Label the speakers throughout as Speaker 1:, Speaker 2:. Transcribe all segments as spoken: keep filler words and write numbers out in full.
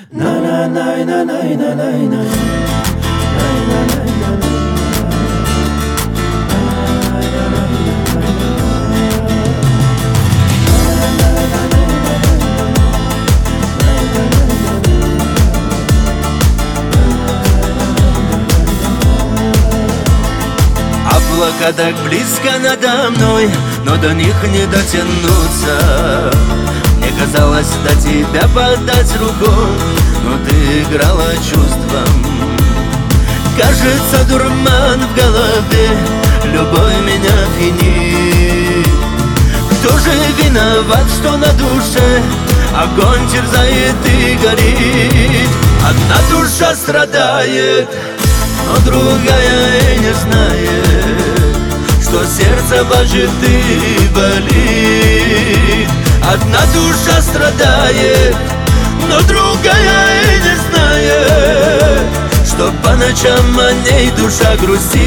Speaker 1: Облака так близко надо мной, но до них не дотянуться. Мне казалось до тебя подать руку, но ты играла чувством. Кажется, дурман в голове, любовь меня пьянит. Кто же виноват, что на душе огонь терзает и горит? Одна душа страдает, но другая и не знает, что сердце плачет и болит. Одна душа страдает, но другая и не знает, что по ночам о ней душа грустит.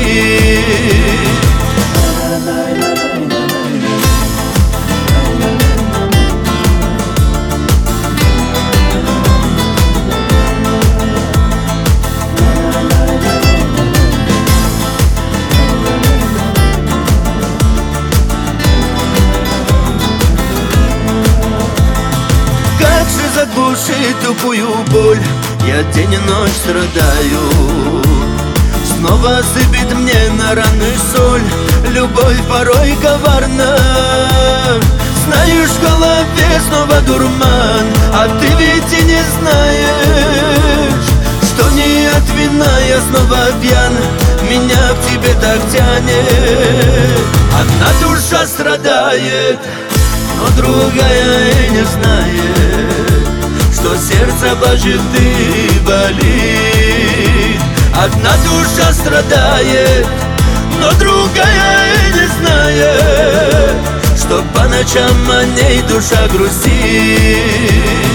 Speaker 1: Заглушить тупую боль, я день и ночь страдаю. Снова сыпет мне на раны соль, любовь порой коварна. Знаешь, в голове снова дурман, а ты ведь и не знаешь, что не от вина я снова пьян, меня к тебе так тянет. Одна душа страдает, но другая и не знает, что сердце плачет и болит. Одна душа страдает, но другая и не знает, что по ночам о ней душа грустит.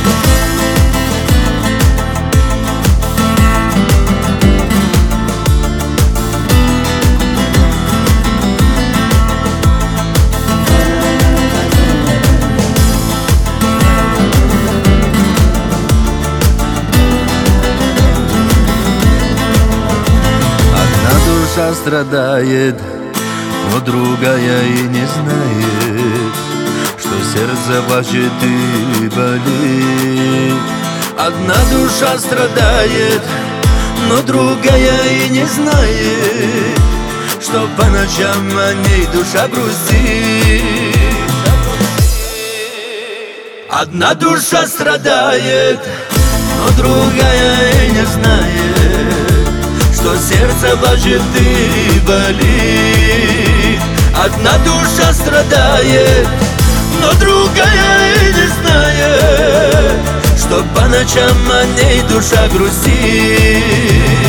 Speaker 1: Душа страдает, но другая и не знает, что сердце плачет и болит. Одна душа страдает, но другая и не знает, что по ночам о ней душа грустит. Одна душа страдает, но другая и не знает, что сердце плачет и болит. Одна душа страдает, но другая и не знает, что по ночам о ней душа грустит.